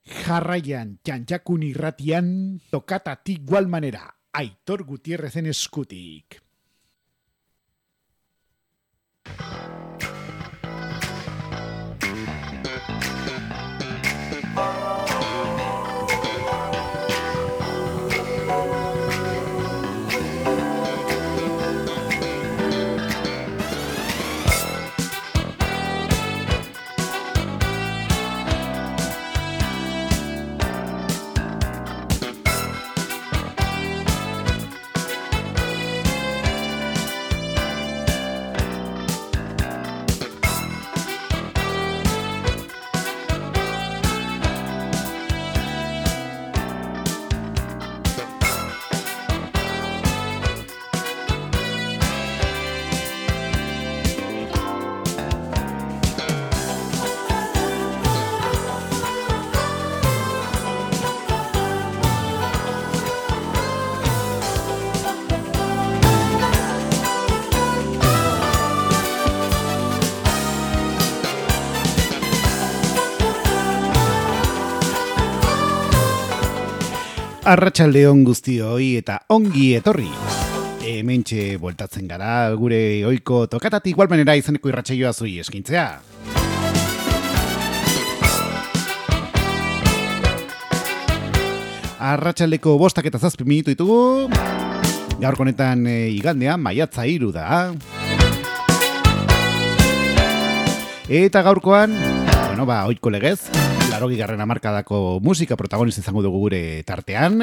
Jarraian, Txantxakun irratian, tokatatik igual manera, Aitor Gutierrezen eskutik. Arratsaldeon guztioi eta ongi etorri. Hementxe bueltatzen gara gure ohiko tokatatik igual manera izeneko irratsaioa zui eskintzea. Arratsaldeko 5:07 minutu ditugu. Gaurko honetan igandean maiatza 3 da. Eta gaurkoan, ohiko legez, 80. hamarkadako musika protagonista izango dugu gure tartean.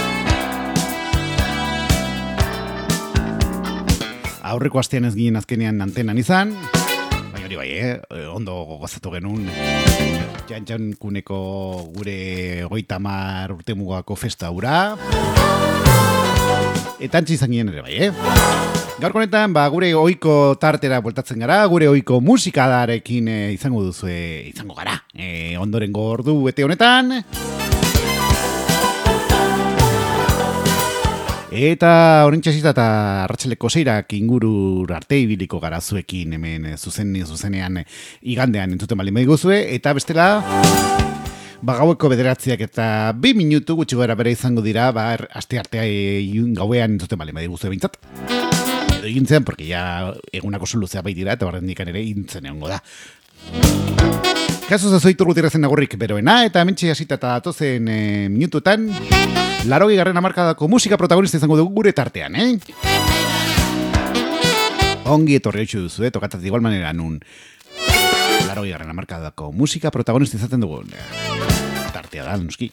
Aurreko astean ez ginen azkenean antenan izan, baina hori bai, ondo gozatu genuen Txantxakuneko gure 30 urte mugako festa hura. Eta antzi izan ginen ere bai, Gaurko honetan, gure ohiko tartera bueltatzen gara, gure ohiko musikadarekin izango gara. Ondorengo ordu bete honetan. Eta horrentxe zita eta arratsaleko 6 inguru arte ibiliko gara zuekin hemen zuzenean igandean entzuten baldin badiguzue. Eta bestela, gaueko 9 eta 2 minutu gutxi gara bere izango dira, aste artea gauean entzuten baldin badiguzue bintzat. Edo egintzen, porque ya egunako soluzea baitira eta barrendikan ere egintzen egongo da. Kaso zazoitu Gutierrezen agurrik beroena, eta hementxe hasita eta datozen minututan 80. hamarkadako musika protagonista izango dugu gure tartean, Ongi etorri hau duzu, tokatatik igual manera nun 80. hamarkadako musika protagonista izaten dugu tartea da, nuski.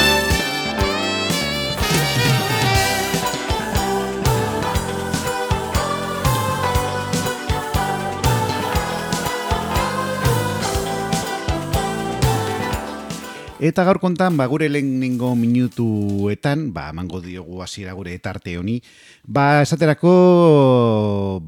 Eta gaur kontan, gure lehenengo minutuetan, emango diogu hasiera gure tarte honi, esaterako,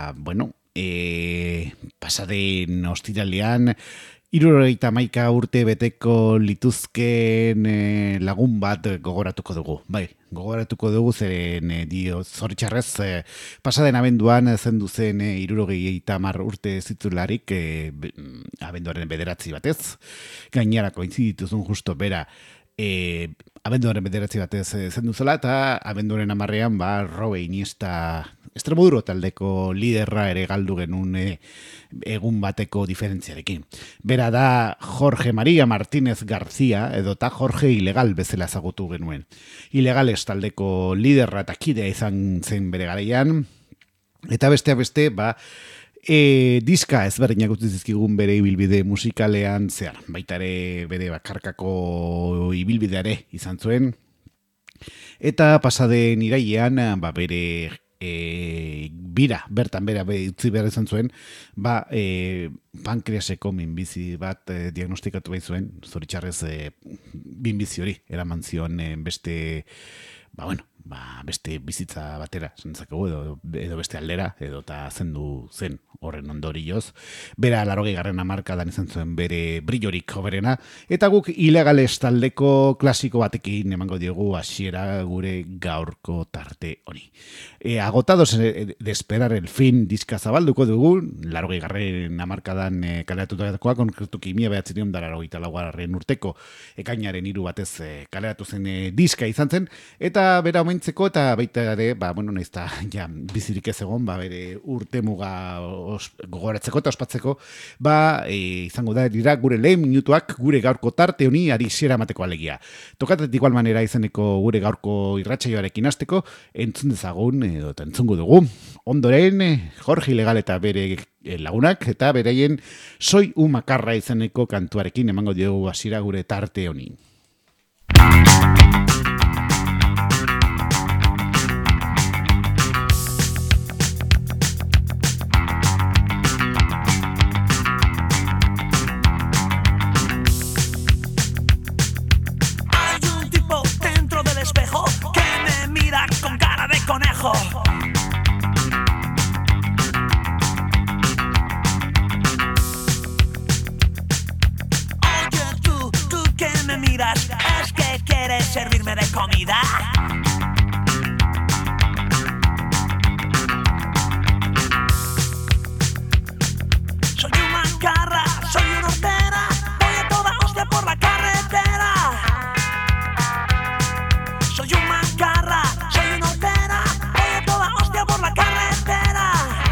pasaden ostiralean, 71 urte beteko lituzken lagun bat gogoratuko dugu. Gogoratuko dugu zeren zoritxarrez pasaden abenduan zendu zen 70 urte zitularik abenduaren 9 batez. Gainera koinzidituzun justo bera abenduaren 9 batez zendu zela eta abenduaren 10ean Robe Iniesta Extremoduro taldeko liderra ere galdu genuen egun bateko diferentziarekin. Bera da Jorge María Martínez García edota Jorge Ilegal bezala ezagutu genuen. Ilegales taldeko liderra eta kidea izan zen bere garaian. Eta besteak beste, diska ezberdinak utzi zizkigun bere ibilbide musikalean zehar. Baita ere bere bakarkako ibilbideare izan zuen. Eta pasaden irailean, bere bertan utzi behar izan zuen, pankreaseko minbizi bat diagnostikatu bai zuen, zoritxarrez minbizi hori eraman zion beste, beste bizitza batera, zentzakegu, edo beste aldera, edo eta zendu zen horren ondorioz. Bera 80. hamarkadan izan zuen bere brillorik hoberena, eta guk ilegales taldeko klasiko batekin emango diogu hasiera gure gaurko tarte honi. Agotados de esperar el fin diska zabalduko dugu, 80. hamarkadan kaleratukoa, konkretuki 1984 urteko ekainaren 3 batez kaleratu zen diska izan zen, eta bera omentzeko eta baita ere, naizta ja bizirik ez egon, bere urtemuga gogoratzeko eta ospatzeko, izango da dira gure lehen minutuak gure gaurko tarte honi ari hasiera emateko alegia. Tokatet igual manera izeneko gure gaurko irratsaioarekin hasteko, entzun dezagun edo entzungo dugu. Ondoren Jorge Ilegal eta bere lagunak eta bereien Soy un makarra izeneko kantuarekin emango diogu hasiera gure tarte honi. Con cara de conejo. Oye, tú que me miras, ¿es que quieres servirme de comida? Soy un macarra, soy una hortera, voy a toda hostia por la carretera. Soy un macarra, por la carretera.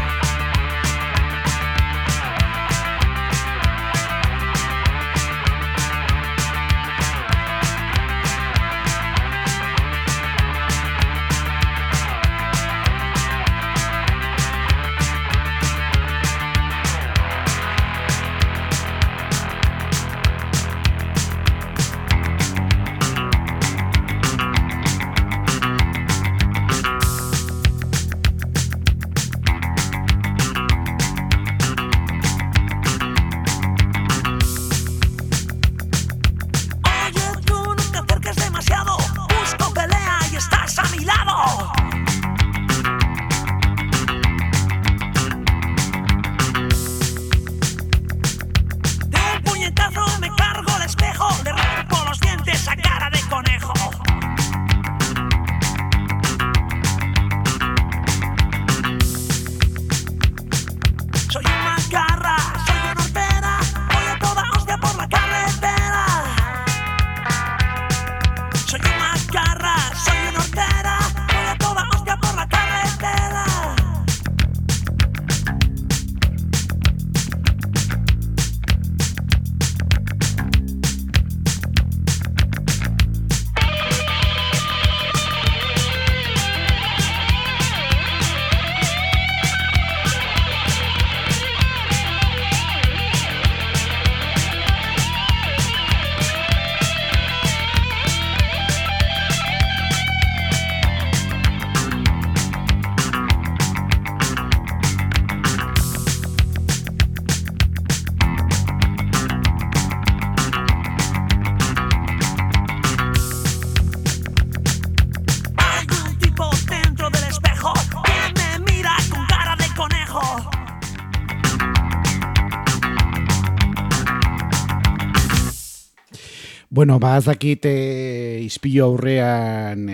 Bueno, bazakit ispilu aurrean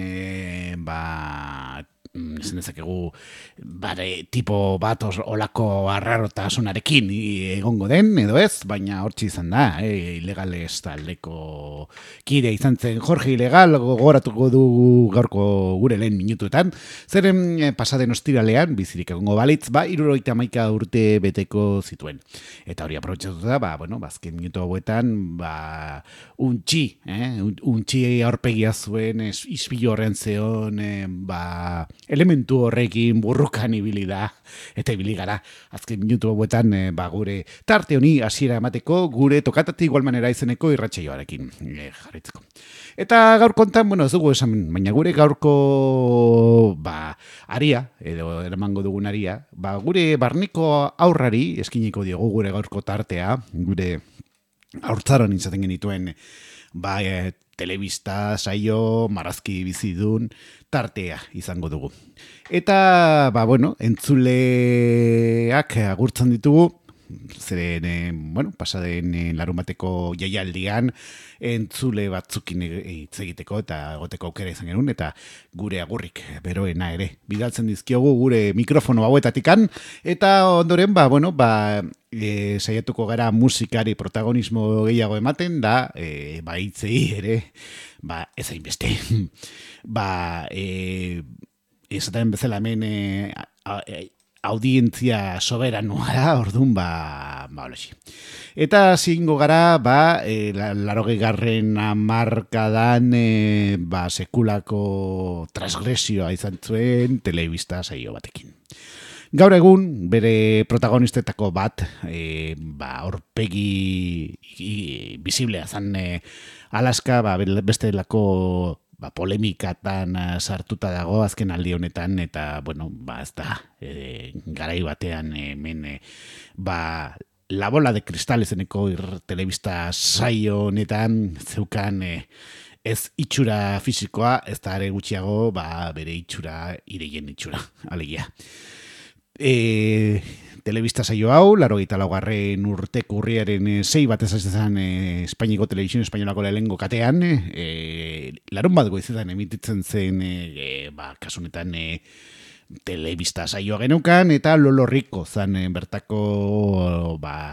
esan dezakegu tipo bat olako arrarotasunarekin egongo den, edo ez, baina hortxe izan da, ilegales taldeko kide izan zen Jorge Ilegal, gogoratuko du gaurko gure lehen minutuetan, zeren pasaden ostiralean, bizirik egongo balitz, 71 urte beteko zituen. Eta hori aprobetxatu da, azken minutu hauetan, untxi aurpegia zuen, ispilu horrean zeon, elementu horrekin burrukan ibili da, eta ibili gara, azken minutu hauetan gure tarte honi hasiera emateko, gure tokatati igual manera izeneko irratsaioarekin jarritzeko. Eta gaur kontan, ez dugu esan, baina gure gaurko aria, edo eramango dugun aria, gure barneko aurrari eskiniko diogu gure gaurko tartea, gure haurtzaron izaten genituen telebista, saio, marrazki bizidun, tartea izango dugu. Eta, entzuleak agurtzen ditugu, zeren, pasaden larumateko jaialdian entzule batzukin hitz egiteko eta egoteko aukera izan genuen, eta gure agurrik beroena ere bidaltzen dizkiogu gure mikrofono hauetatikan, eta ondoren, saiatuko gara musikari protagonismo gehiago ematen, da, hitzei ere, ez hainbeste. Esaten bezala hemen audientzia soberanoa da, orduan, holoxi. Eta zingo gara, 80. hamarkadan sekulako transgresioa izan zuen telebista saio batekin. Gaur egun, bere protagonistetako bat, aurpegi visiblea zan Alaska, beste lako polemikatan sartuta dago azken aldi honetan, eta, ez da, garai batean hemen, La Bola de Cristal ezeneko telebista saio honetan zeukan ez itxura fisikoa, ez da are gutxiago, bere itxura, ireien itxura, alegia. Telebista saio hau, 84. urteko urriaren 6 bat ezazizan Espainiko Televisión Espainolako lehengo katean, larun bat goizetan emititzen zen, kasunetan telebista saioa genukan, eta Lolo Rico zan bertako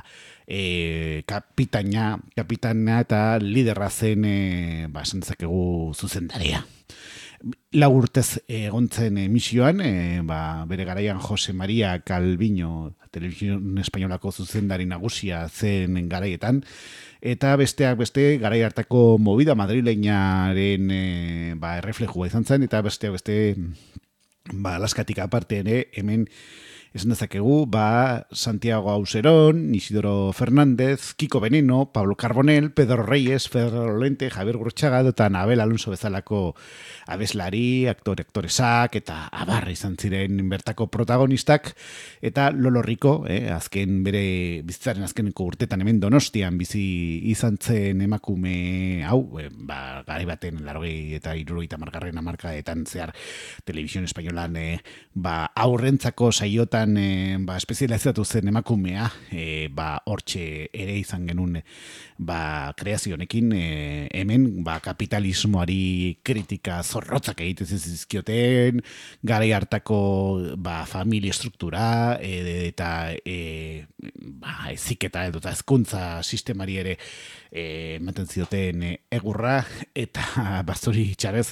kapitana eta liderra zen esantzakegu zuzendaria. 4 urtez egontzen misioan, bere garaian Jose María Calviño, Televisión Espainolako zuzendari nagusia zen garaietan, eta besteak beste garai hartako movida madrileinaren erreflejua izan zen, eta besteak beste Alaskatik aparte ere, hemen esan dezakegu, Santiago Auserón, Isidoro Fernández, Kiko Veneno, Pablo Carbonell, Pedro Reyes, Pedro Lorente, Javier Gurutxaga, eta Abel Alonso bezalako abeslari, aktoresak, eta abarra izan ziren bertako protagonistak, eta Lolo Rico, azken bere bizitzaren azkeneko urtetan hemen Donostian bizi izan zen emakume hau, garai baten 80 eta 70 hamarkadetan zehar Televisión Espainolan aurrentzako saiotan espezializatu zen emakumea, hortxe ere izan genuen kreazionekin, hemen kapitalismoari kritika zorrotzak egiten zizkioten, garai hartako familia struktura eta eziketa edo eta hezkuntza sistemari ere ematen zioten egurra, eta zori txarez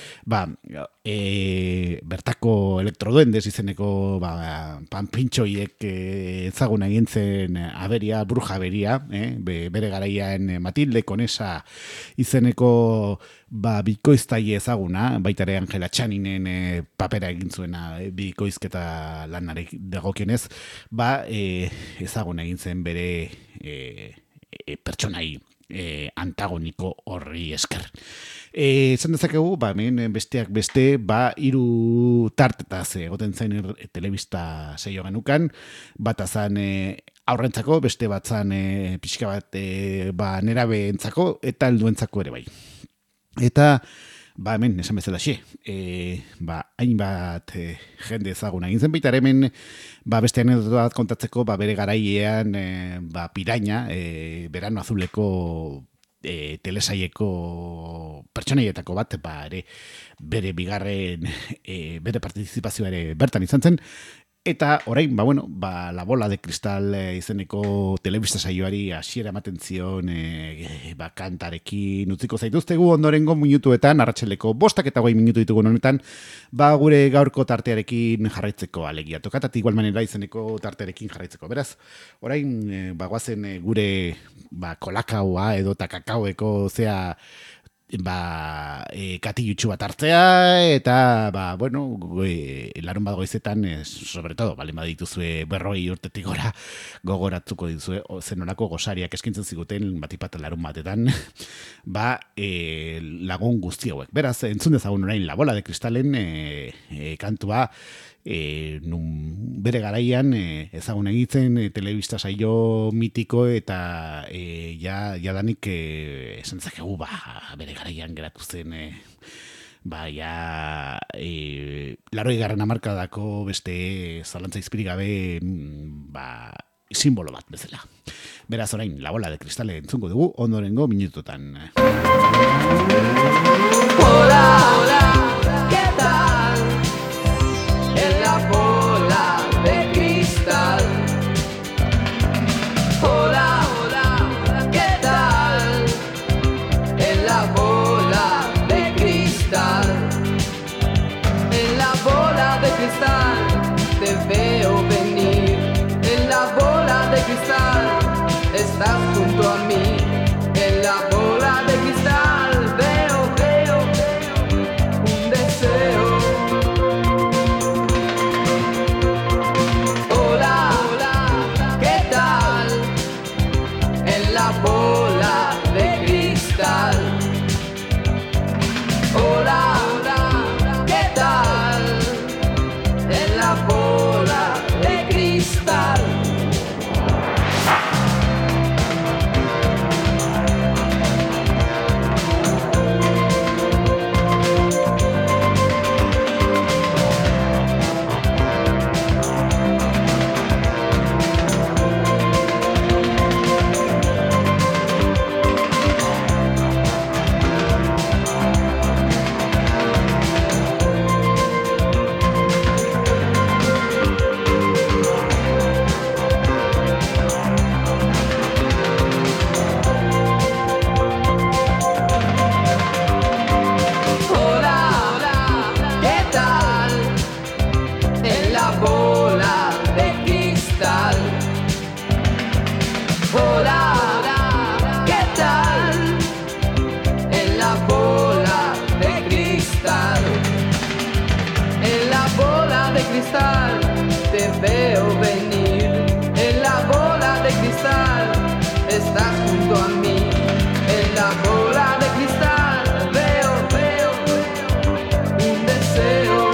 bertako elektroduendez izeneko panpintxoiek ezaguna egin zen aberia, bruja aberia, bere garaian Matilde Conesa izeneko bikoiztaile ezaguna, baita ere Angela Txaninen papera egin zuena bikoizketa lanarek dagokionez, ezaguna egin zen bere pertsonai antagoniko horri esker. Esan dezakegu, hemen besteak beste, 3 tartetaz egoten zain telebista saio genukan, bat azan aurrentzako, beste bat zan pixka bat nerabeentzako eta helduentzako ere bai. Eta hemen, esan bezala xe, hainbat jende ezaguna egin zen baita hemen, beste anekdota bat kontatzeko, bere garaiean, Piraña, Verano Azuleko telesaieko pertsonaietako bat, ere bere bigarren, bere partizipazioa ere bertan izan zen, eta orain, La Bola de Cristal izeneko telebista saioari hasiera ematen zion kantarekin utziko zaituztegu ondorengo minutuetan, arratsaleko 5:20 minutu ditugun honetan, gure gaurko tartearekin jarraitzeko alegia. Tokatat igual manera izeneko tartearekin jarraitzeko. Beraz, orain bagoazen gure kolakaua edo kakaueko zea katilutxu bat hartzea, eta larun bat goizetan, sobre todo, badituzue 40 urtetik gora, gogoratzuko dituzue zenolako gosariak eskintzen ziguten batipat larun batetan, lagun guzti hauek. Beraz, entzun dezagun orain La Bola de Cristalen kantua, bere garaian ezagun egitzen telebista saio mitiko, eta jadanik esan zakegu bere garaian geratu zen ja 80. hamarkadako beste zalantza izpirik gabe simbolo bat bezala. Beraz orain, La bola de cristal entzungo dugu ondorengo minututan. Hola, hola, ¿qué tal? En la bola de cristal. Hola, hola, ¿qué tal? En la bola de cristal. En la bola de cristal te veo venir. En la bola de cristal estás junto a mí. En la bola de cristal veo un deseo. Hola, hola, ¿qué tal? En la bola de cristal. Hola, hola, ¿qué tal? En la bola de cristal. Te veo venir en la bola de cristal, estás junto a mí. En la bola de cristal veo un deseo.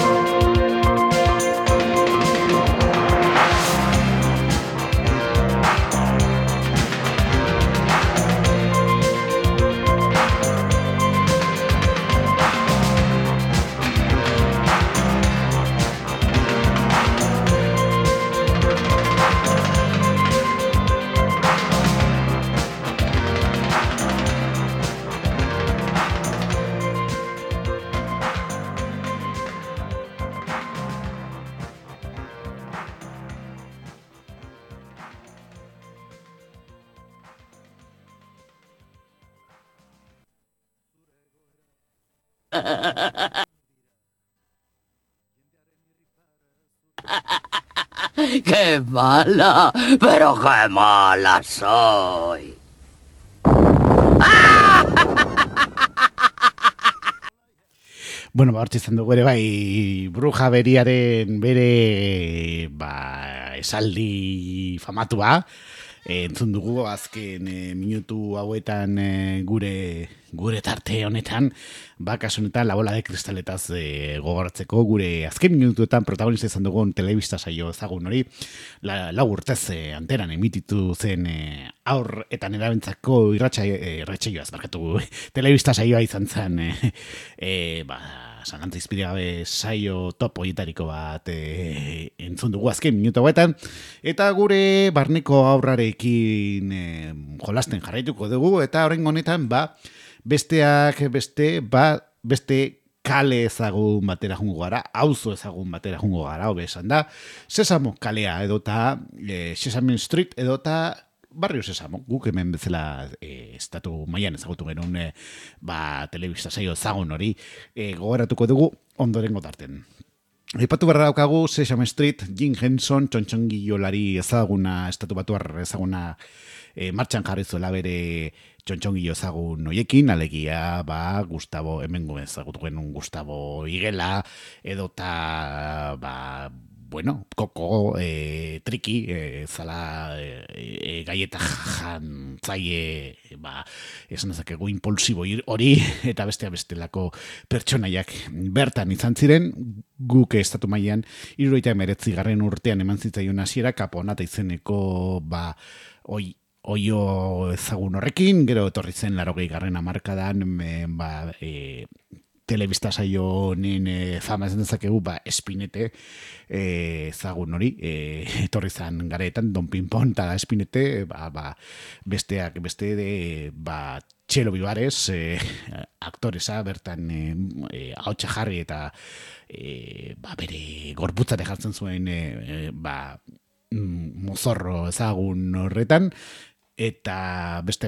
¡Qué mala! ¡Pero qué mala soy! Bueno, hortxe izan dugu ere bruja beriaren bere esaldi famatua. Entzun dugu azken minutu hauetan gure tarte honetan, kasu honetan La bola de kristaletaz gogoratzeko gure azken minutuetan protagonista izan dugun telebista saio ezagun hori, 4 urtez anteran emititu zen aur eta nerabentzako irratsaioaz barkatu telebista saioa izan zen zalantza izpiri gabe saio top horietariko bat entzun dugu azken minutu hauetan, eta gure barneko aurrarekin jolasten jarraituko dugu, eta oraingo honetan besteak beste kale ezagun batera jungo gara, auzo ezagun batera jungo gara, hobe esan da, Sesamo kalea edota Sesame Street edota Barrio Sesamo, guk hemen bezala estatu mailan ezagutu genuen telebista saio ezagun hori gogoratuko dugu ondorengo tarten. Aipatu beharra daukagu Sesame Street, Jim Henson, txontxongilolari ezaguna, estatu batuar ezaguna martxan jarri zuela bere txontxongilo ezagun hoiekin, alegia Gustavo, hemen ezagutu genuen Gustavo Igela, edota Koko, Triki, zala gaieta jantzaile, esan ezakegu impulsibo hori, eta bestelako pertsonaiak bertan izan ziren, guk estatu mailan 79. urtean eman zitzaion hasiera Kaponata izeneko oio ezagun horrekin, gero etorri zen 80. hamarkadan telebista saio honen fama esan dezakegu, Espinete ezagun hori, etorri zen gareetan, Don Pimpon eta Espinete, besteak beste de, Txelo Bibares, aktoresa, bertan hautsa jarri eta bere gorputzare jartzen zuen mozorro ezagun horretan, eta beste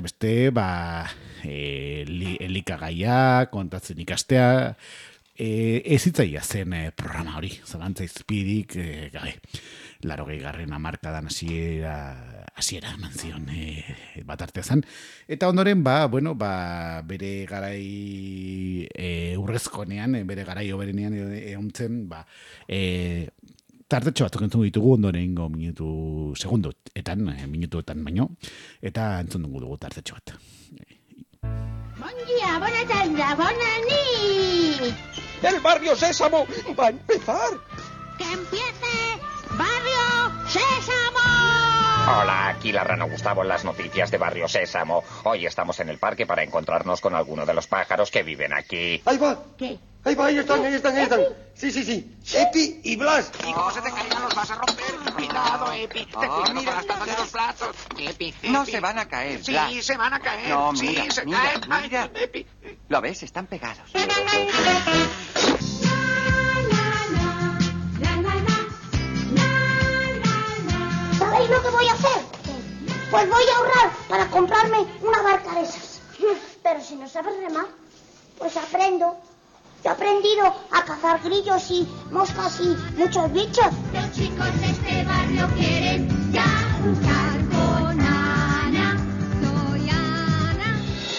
elikagaia, kontatzen ikastea, ez hitzaia zen programa hori, zalantza izpirik gabe. 80. hamarkadan hasiera eman zion bat artea zen. Eta ondoren, bere garai urrezkonean, bere garai oberenean egontzen, tartetxo batzuk entzun ditugu ondorengo minutuetan baino, eta entzun dugu tartetxo bat. Bon dia, bona tarda, bona nit. El barrio Sésamo va a empezar. ¡Que empiece Barrio Sésamo! Hola, aquí la Rana Gustavo en las noticias de Barrio Sésamo. Hoy estamos en el parque para encontrarnos con alguno de los pájaros que viven aquí. Ahí va. ¿Qué? Ahí va, ahí están. Sí. Epi y Blas. Y como se te caigan los vas a romper. Cuidado, Epi. Te cuidado con las tapas de los platos. Epi. No se van a caer, Sí, Blas. se van a caer. No, mira, sí, se mira, caen. Ay, mira. Epi. ¿Lo ves? Están pegados. ¿Sabéis lo que voy a hacer? Pues voy a ahorrar para comprarme una barca de esas. Pero si no sabes remar, pues aprendo. Yo he aprendido a cazar grillos y moscas y muchos bichos. Los chicos de este barrio quieren ya jugar con Ana. Soy Ana.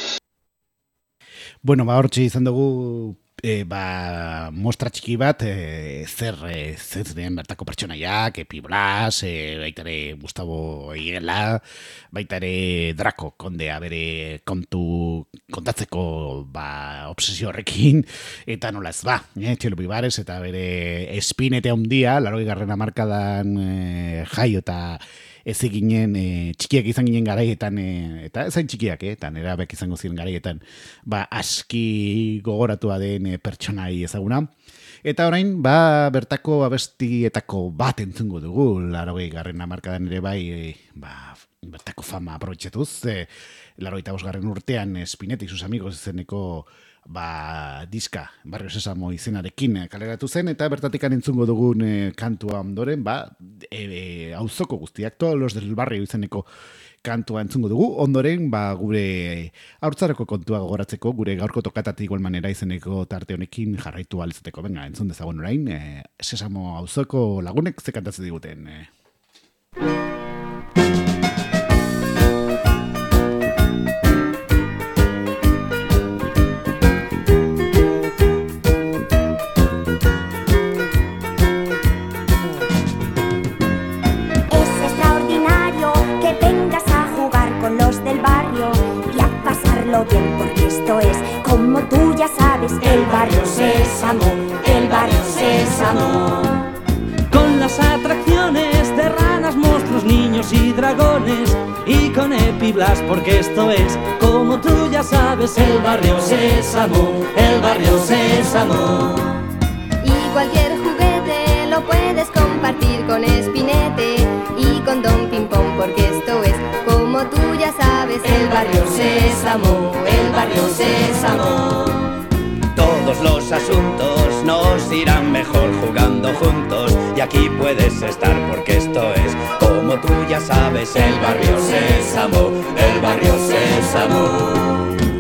Bueno, hortxe izan dugu mostra txiki bat, zer den bertako pertsonaiak, Epi Blas, baitare Gustavo Higuela, baitare Draco kondea bere kontatzeko obsesio horrekin, eta nola ez Txelo Bibares eta bere Espinete handia, 80. hamarkadan jaio eta ez eginen txikiak izan ginen garaietan, eta ezain txikiak, eta nerabek izango ziren garaietan, aski gogoratua den pertsonai ezaguna. Eta orain, bertako abestietako bat entzungo dugu, 80. hamarkadan ere bertako fama aprobetxetuz, 85. urtean Spinetta y sus amigos izeneko diska Barrio Sésamo izenarekin kaleratu zen, eta bertatikan entzungo dugun kantua ondoren, auzoko guztiak, todos los del barrio izeneko kantua entzungo dugu, ondoren gure haurtzareko kontua gogoratzeko, gure gaurko tokatatik igual manera izeneko tarte honekin jarraitu alizateko. Venga, entzun dezagun orain, Sésamo auzoko lagunek ze kantatzen diguten. Bien, porque esto es, como tú ya sabes, el Barrio Sésamo, el Barrio Sésamo. Con las atracciones de ranas, monstruos, niños y dragones, y con Epi Blas, porque esto es, como tú ya sabes, el Barrio Sésamo, el Barrio Sésamo. Y cualquier juguete lo puedes compartir con Espinete y con Don Pimpón, porque esto es, como tú ya sabes, el Barrio Sésamo, el Barrio Sésamo. Todos los asuntos nos irán mejor jugando juntos, y aquí puedes estar porque esto es, como tú ya sabes, el Barrio Sésamo, el Barrio Sésamo.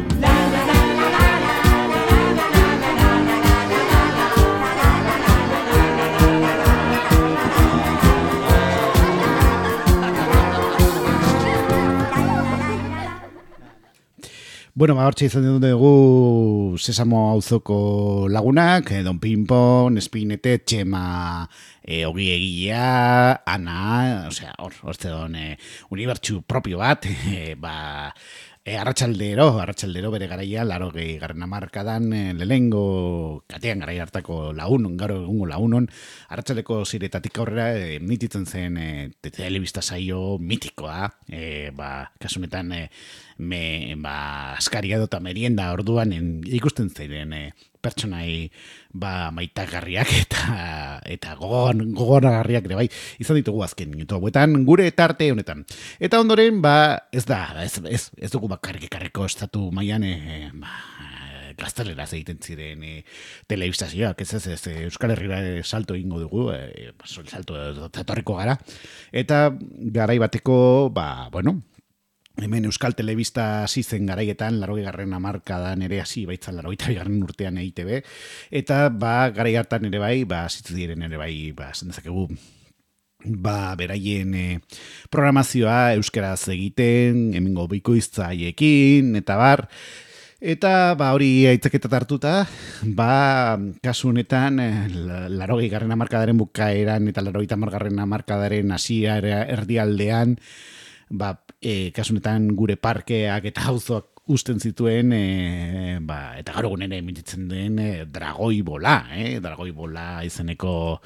Bueno, hortxe izan dugu Sésamo auzoko lagunak, Don Pimpon, Espinete, Txema, Ogi Egilea, Ana, hor zegoen unibertsu propio bat, arratsaldero bere garaia, 80. hamarkadan, lehengo katean garai hartako launon, gaur egungo launon, arratsaldeko ziretatik aurrera emititzen zen telebista saio mitikoa, kasunetan askaria eta merienda orduan ikusten ziren pertsonai maitagarriak eta gogoragarriak ere bai izan ditugu azken minutu hauetan gure tarte honetan. Eta ondoren ez dugu bakarrik-ekarreko estatu mailan gazteleraz egiten ziren telebistazioak, ez Euskal Herrira salto egingo dugu, salto etorriko gara. Eta garai bateko, hemen Euskal Telebista hasi zen garaietan, 80. hamarkadan ere hasi baitzan 82. urtean EITB, eta garai hartan ere bai, hasitzen diren ere bai, esan dezakegu, beraien programazioa euskaraz egiten, hemengo bikoiztzaiekin, eta bar. Eta hori aitzaketat hartuta, kasu honetan 80. hamarkadaren bukaeran eta 80. hamarkadaren hasia erdialdean, kasu honetan gure parkeak eta auzoak usten zituen, eta gaur egun ere emititzen den Dragoi Bola, Dragoi Bola izeneko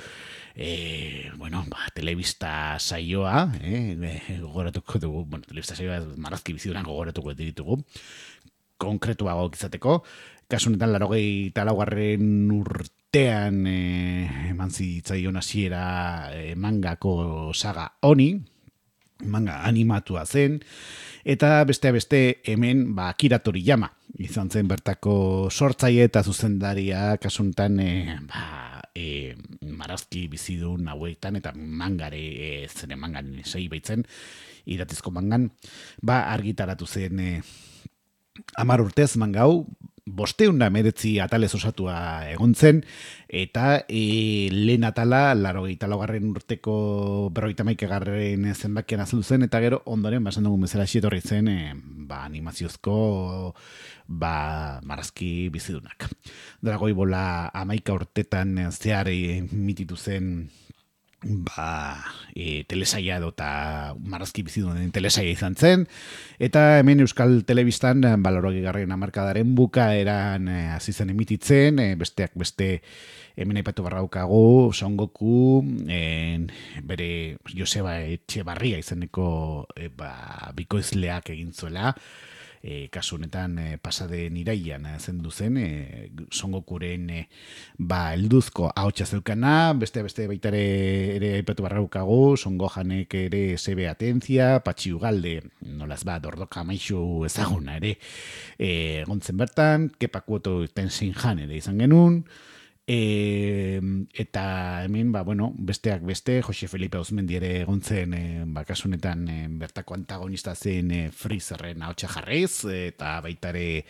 telebista saioa, gogoratuko dugu, telebista saioa marrazki bizidunan gogoratuko ditugu, konkretuago izateko, kasu honetan 84. urtean eman zitzaion hasiera mangako saga honi, manga animatua zen, eta beste hemen Akira Toriyama izan zen bertako sortzaile eta zuzendaria, kasu honetan marazki bizidun hauetan eta mangare zen mangan sei baitzen idatizko mangan, argitaratu zen 10 urtez manga hau, 519 atalez osatua egon zen, eta lehen atala 84. urteko 51. zenbakian azaldu zen, eta gero ondoren, esan dugun bezala etorri zen, animaziozko marazki bizidunak. Dragoi Bola 11 urtetan zehar emititu zen telesaia eta marazki bizidunen telesaia izan zen, eta hemen Euskal Telebistan 80. hamarkadaren bukaeran hasi zen emititzen, besteak beste hemen aipatu barraukagu Son Goku, bere Joseba Etxebarria izeneko bikoizleak egin zuela, kasu honetan pasaden iraian zendu zen, Son Gokuren helduzko ahotsa zeukana, beste baita ere aipatu barraukagu, Son Gohanek ere Sebe Atentzia, Patxi Ugalde, nolaz Dordoka Maixu ezaguna ere egontzen bertan, Kepa Kuoto Tenzin Han ere izan genuen, eta hemen, besteak beste, Jose Felipe Auzmendi ere egon zen, kasu honetan bertako antagonista zen Freezerren ahotsa jarriz, eta baita ere,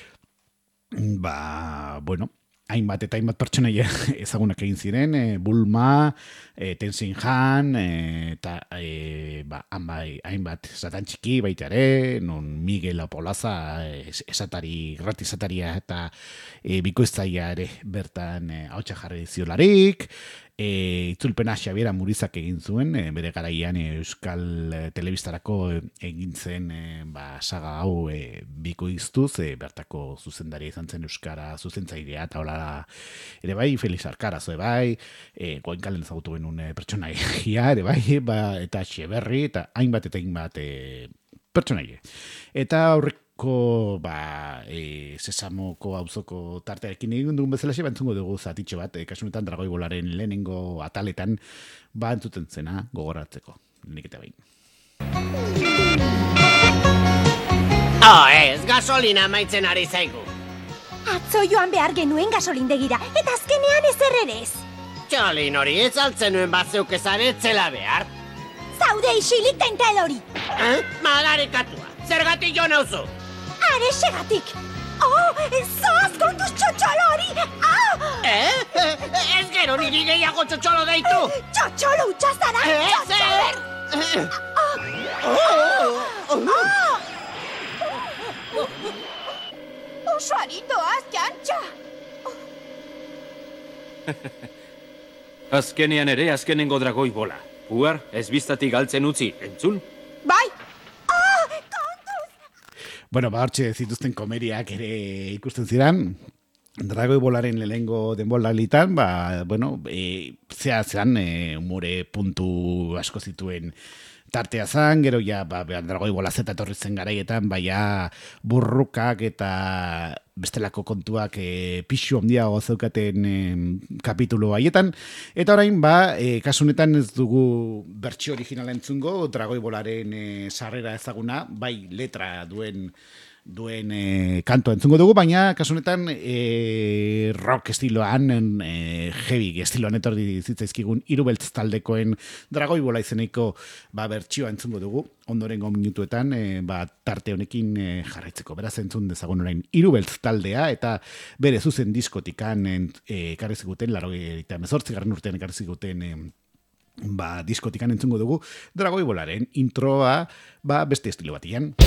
hainbat pertsonaia ezagunak egin ziren, Bulma, Tenzin Han, eta hainbat Satan Txiki baita ere, non Miguel Apolaza, grati esataria eta bikoiztaia ere bertan ahotsa jarri ziolarik, itzulpena Xabiera Murizak egin zuen, bere garaian Euskal Telebistarako egin zen saga hau bikoiztuz, bertako zuzendaria izan zen euskara zuzentzailea, eta hola ere bai, Felix Arkaraz ere bai, Goenkalen ezagutu genuen pertsonaia ere bai, eta Xeberri, eta hainbat pertsonaia. Eta aurreko Sesamoko auzoko tartearekin egin dugun bezala entzungo dugu zatitxo bat, kasu honetan Dragoi Bolaren lehenengo ataletan entzuten zena gogoratzeko. Nik eta behin. Ez, gasolina maitzen ari zaigu. Atzo joan behar genuen gasolindegira, eta azkenean ezer ere ez. Txolin hori ez altzen nuen batzeuk ezaretzela behar. Zaude isilik tentel hori. Madarikatua, zergatik jo nauzu? Are segatik. Zoaz kontuz txotxolo hori. Ez gero niri gehiago txotxolo deitu. Txotxolo utxazara, txotxolo. Oso arito azkantxa. Azkenean ere azkenengo Dragoi Bola. Uar, ez biztatik galtzen utzi, entzun? Bai. Bueno, hortxe zituzten komeriak ere ikusten ziren, Dragoi Bolaren lehengo denboralitan, zean umore puntu asko zituen tartea zan, gero ja, Dragoi Bola zeta etorri zen garaietan, burrukak eta bestelako kontuak pixu handiago zeukaten kapitulu haietan, eta orain, kasunetan ez dugu bertsio originala entzungo, Dragoi Bolaren sarrera ezaguna, bai letra duen kantoa entzungo dugu, baina kasunetan rock estiloan, heavy estiloan etorri zitzaizkigun Hirubeltz taldekoen Dragoi Bola izeneko bertsioa entzungo dugu, ondorengo minutuetan tarte honekin jarraitzeko. Beraz entzun dezagun orain Hirubeltz taldea, eta bere zuzen diskotikan ekarri ziguten, 1989 urtean ekarri ziguten diskotikan entzungo dugu Dragoi Bolaren introa beste estilo batian.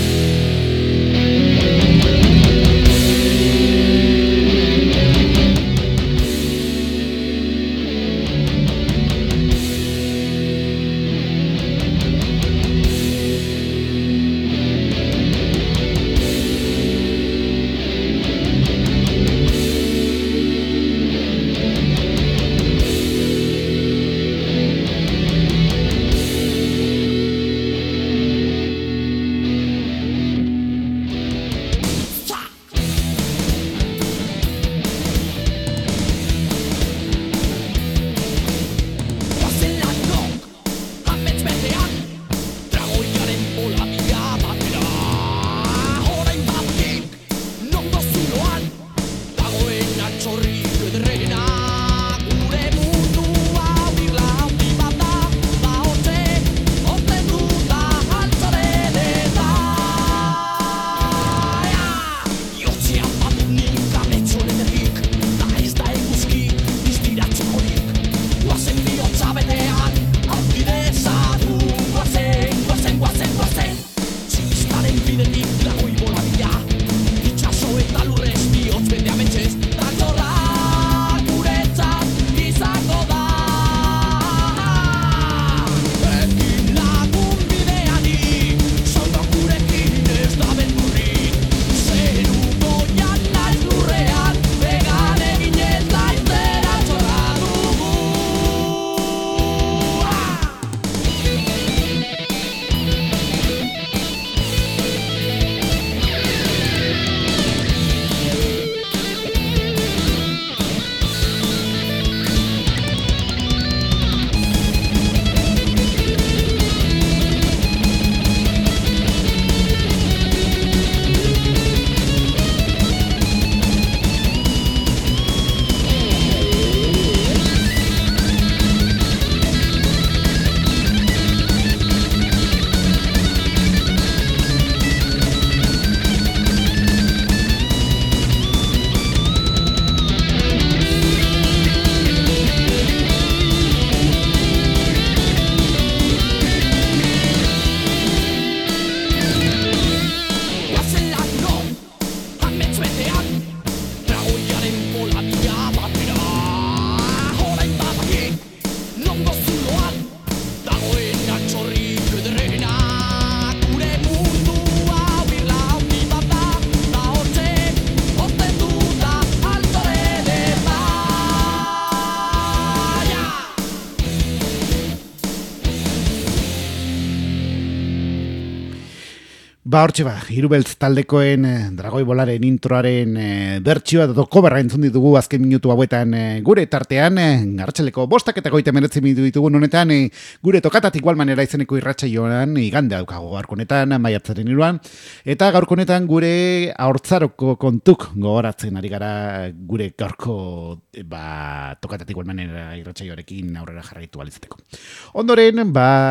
Hortxe Hirubeltz taldekoen Dragoi Bolaren introaren bertsioa coverra entzun ditugu azken minutu hauetan gure tartean, arratsaleko 5:39 minutu ditugu honetan, gure tokatatik igual manera izeneko irratsaioan igande daukago gaurko honetan, maiatzaren 3, eta gaurko honetan gure haurtzaroko kontuk gogoratzen ari gara gure gaurko tokatatik igual manera irratsaioarekin aurrera jarraitu alizateko. Ondoren,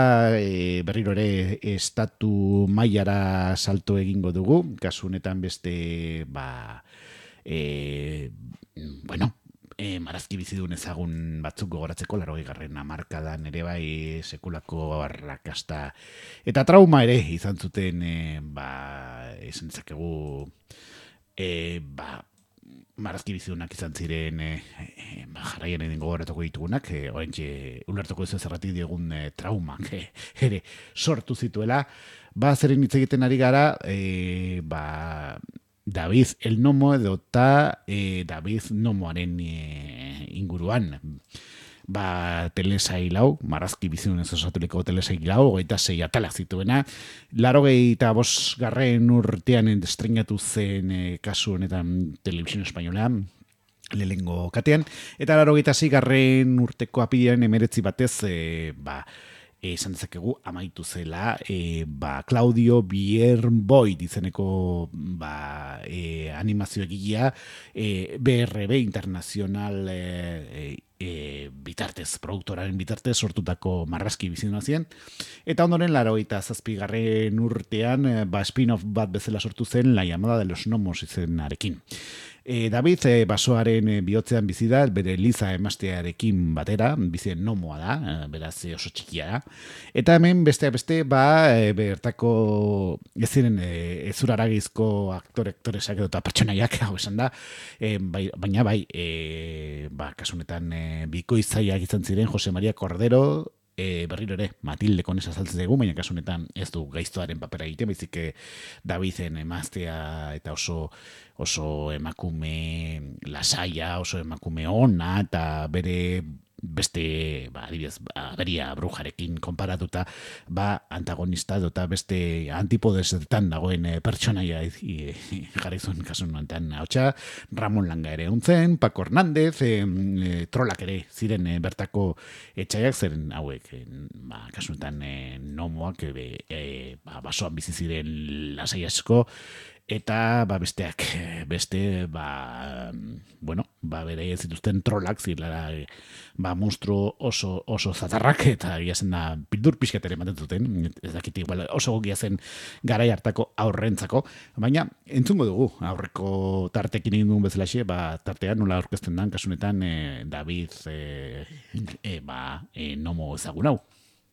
berriro ere estatu mailara salto egingo dugu, kasu honetan beste marazki bizidun ezagun batzuk gogoratzeko 80. hamarkadan ere bai sekulako arrakasta eta trauma ere izan zuten esan dezakegu marazki bizidunak izan ziren jarraien edin gogoratuko ditugunak, oraintxe ulertuko ez zerratik diegun traumak ere sortu zituela, Zeren hitz egiten ari gara, David el Nomo edota David Nomoaren inguruan. Telesail hau, marrazki bizionez osaturiko telesail hau, 26 atalak zituena, 85. urtean estrenatu zen kasu honetan Televisión Española, lehengo katean, eta 86. urteko apilean 19 batez, esan dezakegu amaitu zela, Claudio Bierboit izeneko animazio egilea, BRB Internacional bitartez, produktoraren bitartez sortutako marrazki bizina zien, eta ondoren 87. urtean spin-off bat bezala sortu zen La llamada de los gnomos izenarekin. David basoaren bihotzean bizi da, bere Liza emastearekin batera, bizien nomoa da, beraz oso txikia da. Eta hemen beste bertako ez ziren ezuraragizko aktoresak edo eta pertsonaiak hau esan da, baina kasunetan bikoizaiak izan ziren Jose Maria Cordero, berriro ere Matilde Konesa saltzen dugu, baina kasunetan ez du gaiztoaren papera egiten, baizik Davizen emaztea eta oso emakume lasaia, oso emakume ona, eta bere beste, adibidez, beria brujarekin konparatuta, antagonista eta beste antipodesetan dagoen pertsonaia jarri zuen kasu honetan ahotsa, Ramon Langa ere untzen, Paco Hernández, trolak ere ziren bertako etxaiak, zeren hauek, kasu honetan nomoak, basoan bizi ziren lasai asko, eta besteak bere zituzten trolak zirela monstruo oso zatarrak, eta giazen da bildur pixkatere ematen zuten, ez dakit oso gogia zen garai hartako aurrentzako, baina entzungo dugu aurreko tartekin egin duen bezalaxe, tartean nola aurkezten dan kasunetan David nomo ezagun hau.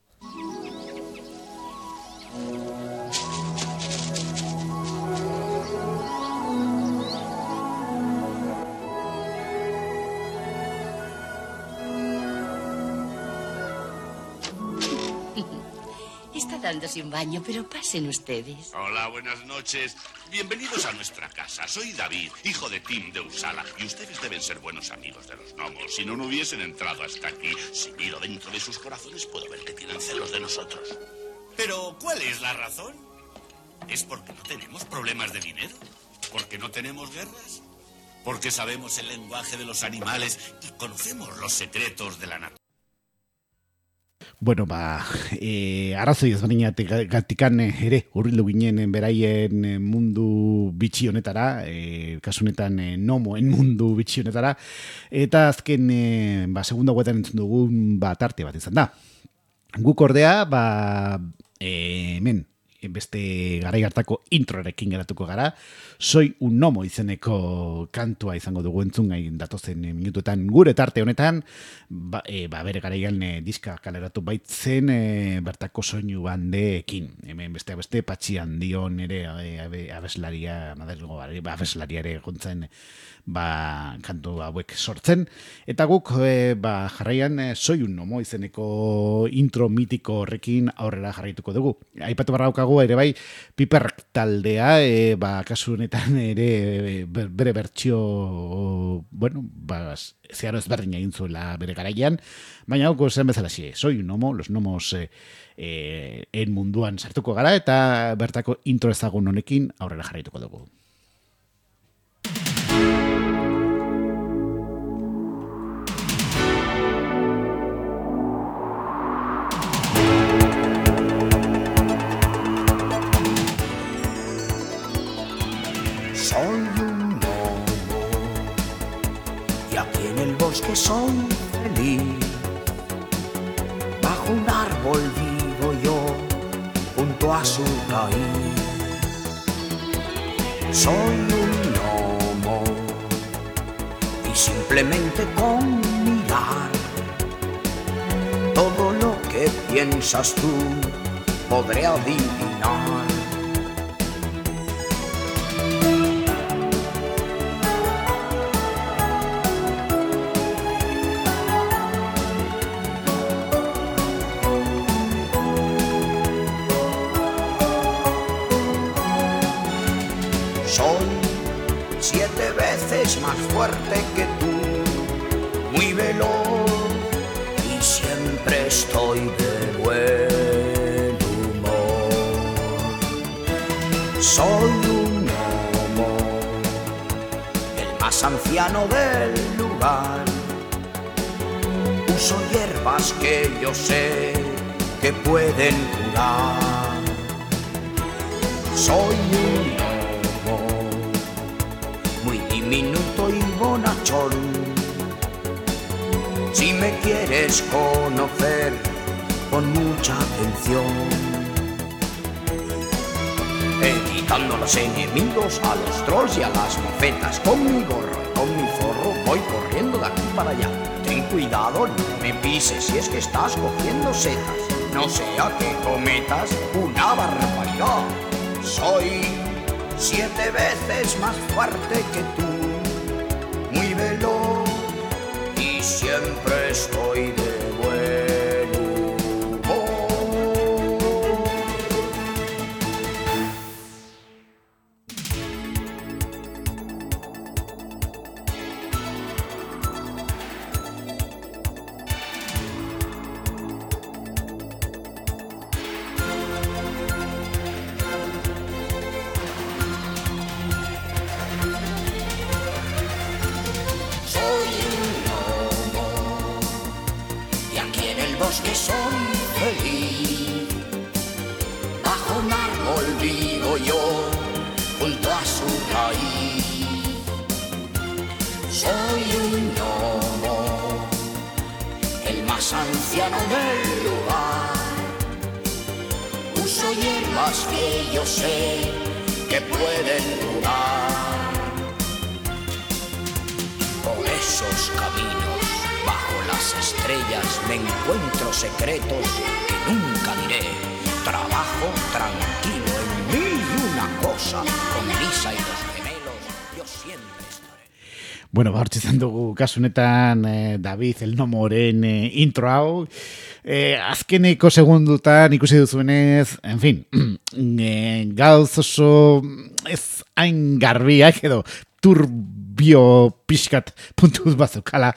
Está dándose un baño, pero pasen ustedes. Hola, buenas noches. Bienvenidos a nuestra casa. Soy David, hijo de Tim de Uppsala, y ustedes deben ser buenos amigos de los gnomos. Si no hubiesen entrado hasta aquí, si miro dentro de sus corazones, puedo ver que tienen celos de nosotros. Pero, ¿cuál es la razón? ¿Es porque no tenemos problemas de dinero? ¿Porque no tenemos guerras? ¿Porque sabemos el lenguaje de los animales y conocemos los secretos de la naturaleza? Bueno, arrazoi ezberdinatikan ere hurbildu ginen beraien mundu bitxi honetara, kasunetan nomoen mundu bitxi honetara, eta azken segunda guetan entzun dugun tarte bat izan da. Guk ordea, hemen, beste garai hartako introrekin geratuko gara, Soy un gnomo izeneko kantua izango dugu entzungai datozen minutuetan gure tarte honetan, bere garaian diska kaleratu baitzen bertako soinu bandeekin. Hemen beste Patxi Handion ere abeslaria ere gontzen kantu hauek sortzen, eta guk jarraian Soy un gnomo izeneko intro mitiko horrekin aurrera jarraituko dugu. Aipatu barra daukagu ere bai Piperrak taldea, kasu honetan ere bere bertsio, zeharo ezberdina egin zuela bere garaian, baina hauko zen bezalaxe, Soy un gnomo, los gnomos en munduan sartuko gara, eta bertako intro ezagun honekin aurrera jarraituko dugu. Soy un gnomo y aquí en el bosque soy feliz. Bajo un árbol vivo yo, junto a su raíz. Soy un gnomo y simplemente con mirar todo lo que piensas tú podré adivinar. Soy 7 veces más fuerte que tú, muy veloz y siempre estoy de buen humor. Soy un gnomo, el más anciano del lugar. Uso hierbas que yo sé que pueden curar. Soy un gnomo, muy diminuto y bonachón. Si me quieres conocer, pon mucha atención. Evitando a los enemigos, a los trolls y a las mofetas. Con mi gorro y con mi forro voy corriendo de aquí para allá. Ten cuidado, no me pises si es que estás cogiendo setas. No sea que cometas una barbaridad. Soy 7 veces más fuerte que tú, muy veloz y siempre estoy de buen humor. Que soy feliz, bajo un árbol vivo yo, junto a su raíz. Soy un gnomo, el más anciano del lugar. Uso hierbas que yo sé que pueden curar. Por esos caminos bajo las estrellas me encuentro secretos que nunca diré. Trabajo tranquilo en mil y una cosa, con Lisa y los gemelos yo siempre estaré. Bueno, hortxe izan dugu kasu honetan David el Gnomoren intro hau. Azkeneko segundutan ikusi duzuenez, en fin, gauz oso ez hain garbiak edo turbio pixkat puntuz bazukala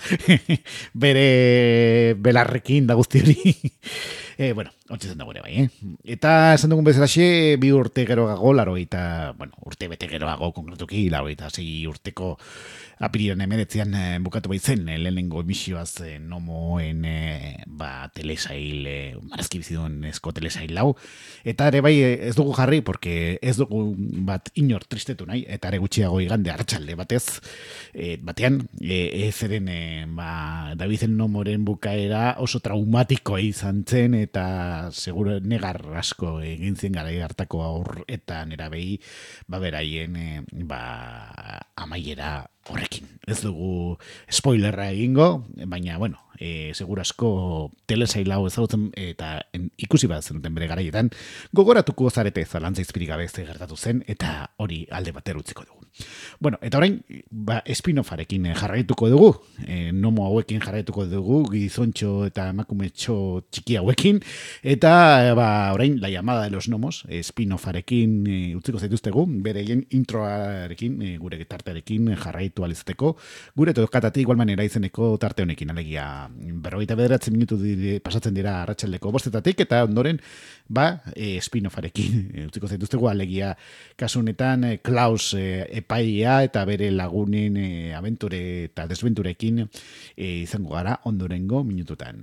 bere belarrekin da guzti hori. Bueno, hortxe zen dago ere bai, Eta esan dugun bezalaxe, 2 urte geroago, urte bete geroago konkretuki, 26 urteko apirilan 19 bukatu baitzen lehenengo emisioaz Gnomoen telesail, marazki bizidun esko telesail lau. Eta ere bai ez dugu jarri, porque ez dugu bat inor tristetu nahi, eta ere gutxiago igande arratsalde batean, zeren David el Gnomoren bukaera oso traumatikoa izan zen, eta seguro negar asko egin zen garai hartako aur eta nerabei beraien amaiera horrekin. Ez dugu spoilerra egingo, baina, bueno, seguro asko telesail hau ezagutzen eta ikusi bat zenuten bere garaietan, gogoratuko zarete zalantza izpirik gabe ze gertatu zen, eta hori alde batera utziko dugu. Bueno, eta orain, spin-offarekin jarraituko dugu, Gnomo hauekin jarraituko dugu, gizontxo eta emakumetxo txiki hauekin, eta orain, La llamada de los gnomos, spin-offarekin utziko zaituztegu, bereien introarekin, gure tartearekin jarraitu alizateko, gure tokatatik igual manera izeneko tarte honekin, alegia 49 minutu pasatzen dira arratsaldeko 5:00 eta ondoren spin-offarekin utziko zaituztegu, alegia kasu honetan Klaus epaia eta bere lagunen abenture eta desbenturekin izango gara ondorengo minututan.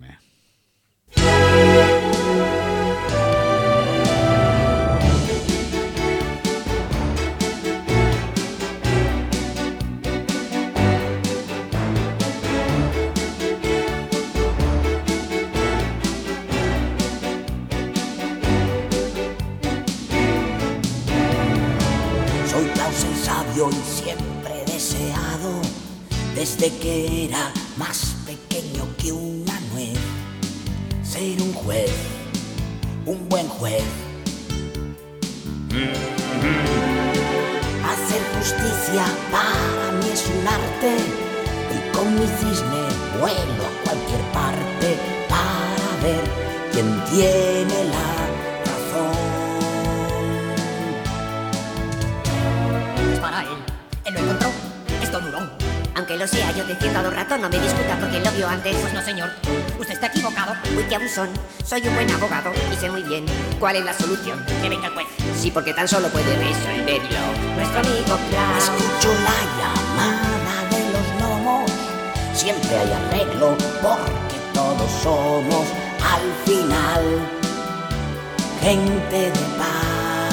Y siempre deseado, desde que era más pequeño que una nuez, ser un juez, un buen juez. Hacer justicia para mí es un arte, y con mi cisne vuelo a cualquier parte para ver quién tiene la razón. aunque lo sea, yo defiendo a los ratos, no me discuta porque lo vio antes. Pues no, señor, usted está equivocado. Uy, qué abusón, soy un buen abogado y sé muy bien cuál es la solución. Que venga el juez. Sí, porque tan solo puede resolverlo nuestro amigo Klaus. Escucho la llamada de los gnomos, siempre hay arreglo porque todos somos al final gente de paz.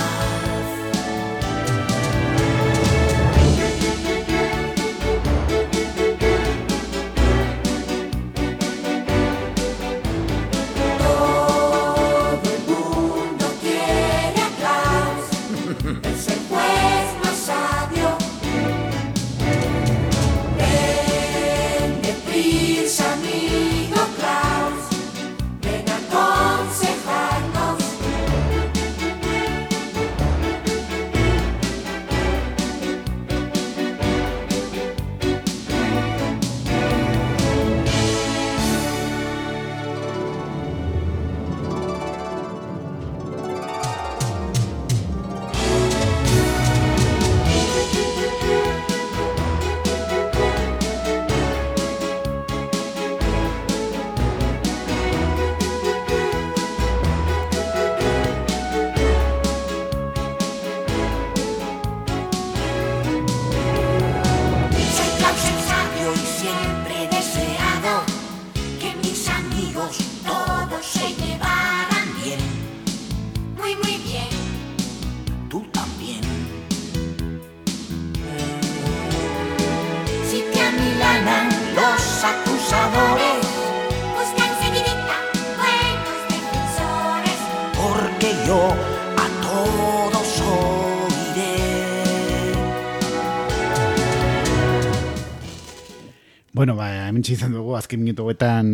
Bueno, hemen izan dugu azken minutuetan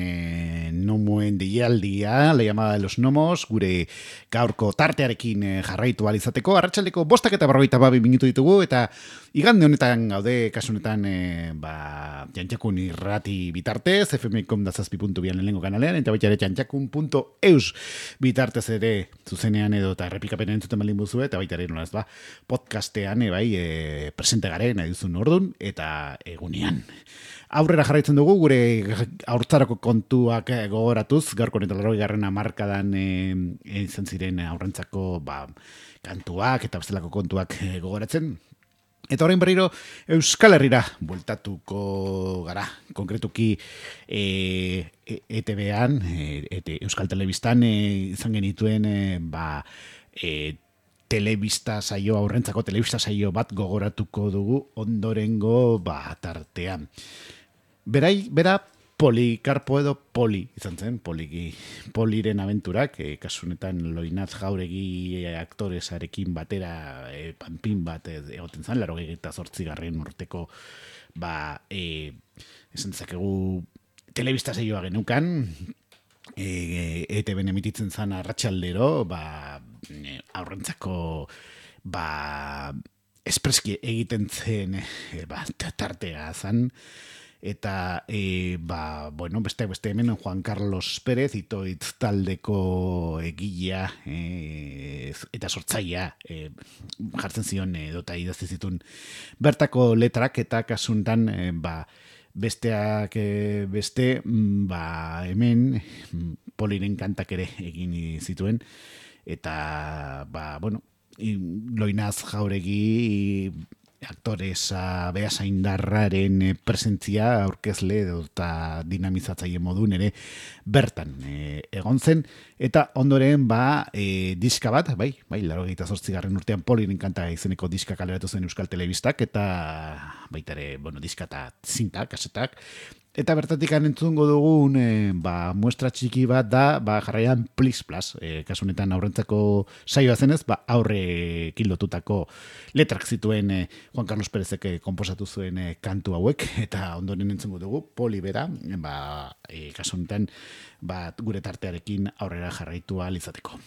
nomoen deialdia, la llamada de los gnomos, gure gaurko tartearekin jarraitu ahal izateko. Arratsaldeko 5:42 minutu ditugu, eta igande honetan gaude, kasu honetan Txantxakun irrati bitartez, fm.7.2 lehenengo kanalean, eta baita ere txantxakun.eus bitartez ere zuzenean edo eta errepikapen entzuten baldin buzu, eta baita ere nolaz podcastean presente garen, nahi duzun ordun, eta egunean. Aurrera jarraitzen dugu, gure haurtzarako kontuak gogoratuz, gaurko honetan 80. hamarkadan izan ziren aurrentzako kantuak eta bestelako kontuak gogoratzen. Eta orain berriro Euskal Herrira bueltatuko gara, konkretuki ETV-an, Euskal Telebistan izan genituen telebista saio, aurrentzako telebista saio bat gogoratuko dugu ondorengo tartean. Bera Polikarpo edo Poli izan zen, Poliren abenturak, kasunetan Loinaz Jauregi aktoresarekin batera panpin bat egoten zen, 88. urteko esan dezakegu telebista saioa genukan, ETB-en emititzen zen arratsaldero, aurrentzako espreski egiten zen tartea zen, eta beste hemen Juan Carlos Pérez itoitz taldeko egilea eta sortzailea jartzen zion edota idazten zituen bertako letrak, eta kasuntan besteak beste hemen Poliren kantak ere egin zituen, eta Loinaz Jauregi aktoresa Beasaindarraren presentzia aurkezle eta dinamizatzaile modun ere bertan egon zen, eta ondoren diska bat, 88. urtean Poliren kanta izeneko diska kaleratu zen Euskal Telebistak, eta baita ere diska eta zinta, kasetak. Eta bertatik entzungo dugun muestra txiki bat da jarraian Plis Plas, kasunetan aurrentzako saioa zenez, aurre kilotutako letrak zituen Juan Carlos Pérezek konposatu zuen kantu hauek, eta ondoren entzungo dugu Poli bera, kasunetan gure tartearekin aurrera jarraitu ahal izateko.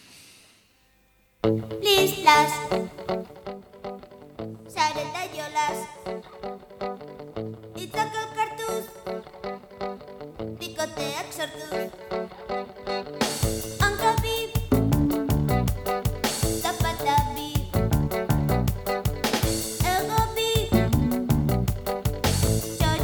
Plis Plas, sareta jolas, itzak elkartuz, bikoteak sortuz, hanka bi, zapata bi, ego bi,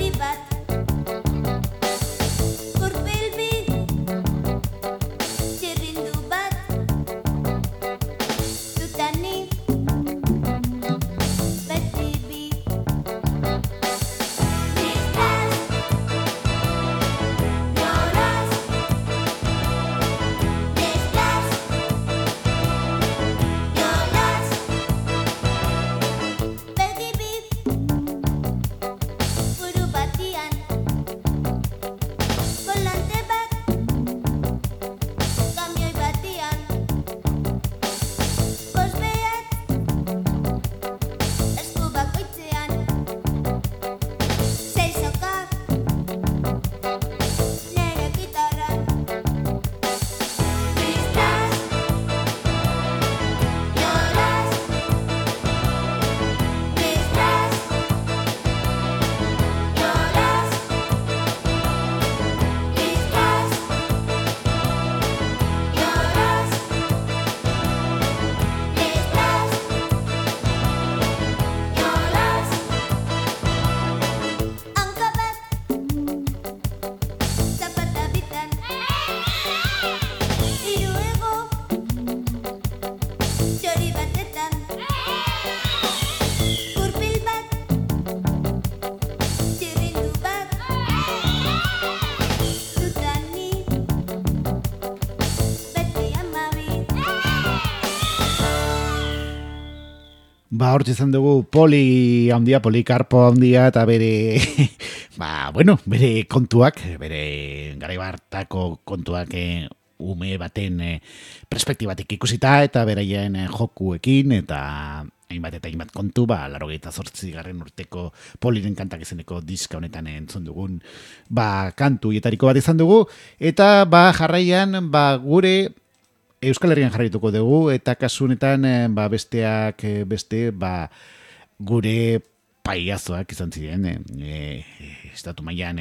Hortxe izan dugu Polikarpo handia eta bere, bere kontuak, bere garaibartako kontuak ume baten perspektibatik ikusita eta beraien jokuekin eta hainbat kontu, 88. urteko Poliren kantak izeneko diska honetan entzun dugun, kantu hietariko bat izan dugu, eta jarraian, gure Euskal Herrian jarraituko dugu, eta kasunetan besteak beste gure paiazoak izan ziren, estatu mailan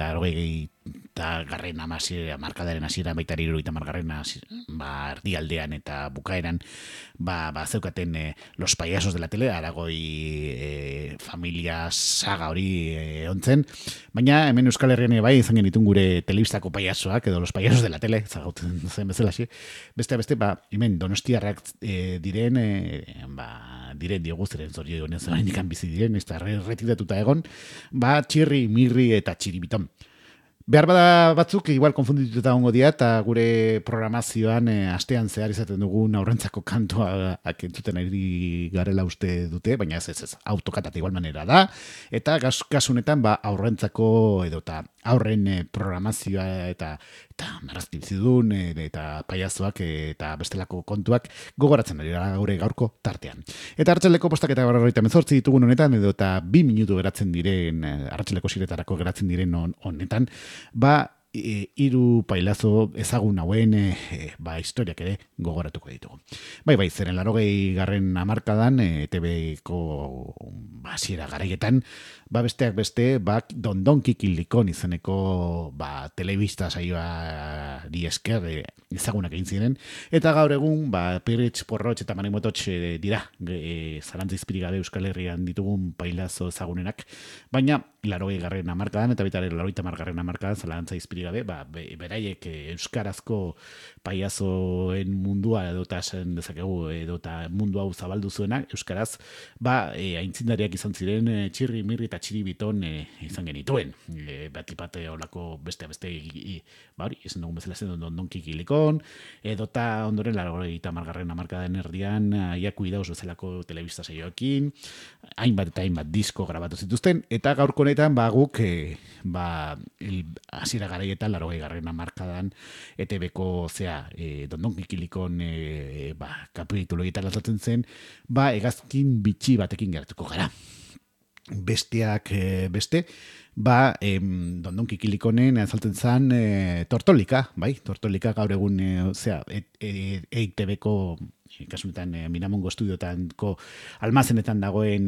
80. Markadaren hasiera, baita 70. Erdialdean eta bukaeran zeukaten Los Payasos de la Tele, Aragoi familia saga hori ontzen, baina hemen Euskal Herrian bai izan genitun gure telebistako paiasoak, edo Los Payasos de la Tele, zagautzen zen bezala, beste, hemen donostiarrak diren diogu zeren zorio honen zainikan bizi diren, ez da retitatuta egon, Txirri, Mirri eta Txiribiton. Behar bada batzuk, igual konfundituta ongo dira, eta gure programazioan astean zehar izaten dugun aurrentzako kantuak entzuten ari garela uste dute, baina ez, autokatata igual manera da, eta kasunetan aurrentzako edo eta aurren programazioa eta marrazki bizidun eta paiazoak eta bestelako kontuak gogoratzen ari gara gure gaurko tartean. Eta arratsaleko postak eta 48 ditugun honetan, edo eta 2 minutu geratzen diren, arratsaleko siretarako geratzen diren honetan, hiru pailazo ezagun hauen historiak ere gogoratuko ditugu. Bai, zeren 80. hamarkadan ETV-ko hasiera garaietan, besteak beste, Don Kikilikon izeneko telebista saioari esker ezagunak egin ziren, eta gaur egun Pirritx, Porrotx eta Manimototx dira zalantza izpirik gabe Euskal Herrian ditugun pailazo ezagunenak, baina 80. hamarkadan eta baita 80. hamarkadan zalantza izpirik gabe, beraiek euskarazko paiazoen mundua edota esan dezakegu edota mundu hau zabaldu zuena euskaraz, aintzindariak izan ziren Txirri, Mirri eta Txiribiton izan genituen. Batipate olako beste izan dugun bezala zen Don Kikilikon, edota ondoren 80. hamarkadan erdian Aiaku Idauz bezalako telebista saioekin, hainbat disko grabatu zituzten, eta gaurko honetan guk hasiera garaietan 80. hamarkadan ETV-ko Don Kikilikon kapituloietan lazatzen zen, hegazkin bitxi batekin geratuko gara. Besteak beste, Don Kikilikonen azaltzen zen Tortolika, Tortolika gaur egun EITB-ko kasunetan Minamongo estudiotanko almazenetan dagoen